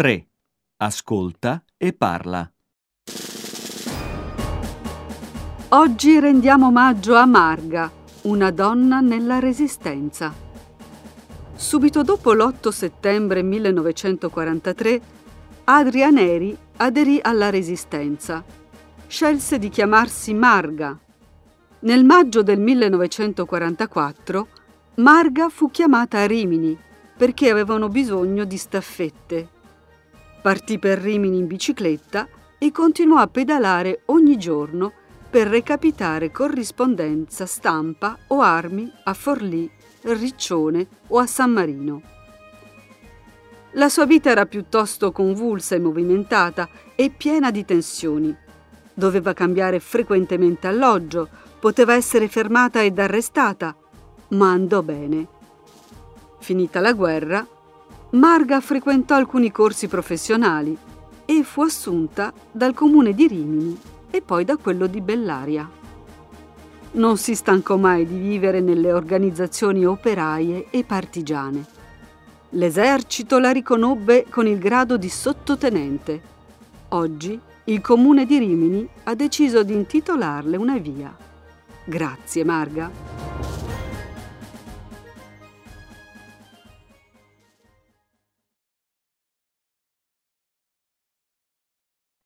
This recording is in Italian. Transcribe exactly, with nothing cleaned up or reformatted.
tre. Ascolta e parla. Oggi rendiamo omaggio a Marga, una donna nella Resistenza. Subito dopo l'otto settembre millenovecentoquarantatré, Adria Neri aderì alla Resistenza. Scelse di chiamarsi Marga. Nel maggio del millenovecentoquarantaquattro, Marga fu chiamata a Rimini perché avevano bisogno di staffette. Partì per Rimini in bicicletta e continuò a pedalare ogni giorno per recapitare corrispondenza, stampa o armi a Forlì, Riccione o a San Marino. La sua vita era piuttosto convulsa e movimentata e piena di tensioni. Doveva cambiare frequentemente alloggio, poteva essere fermata ed arrestata, ma andò bene. Finita la guerra, Marga frequentò alcuni corsi professionali e fu assunta dal comune di Rimini e poi da quello di Bellaria. Non si stancò mai di vivere nelle organizzazioni operaie e partigiane. L'esercito la riconobbe con il grado di sottotenente. Oggi il comune di Rimini ha deciso di intitolarle una via. Grazie, Marga.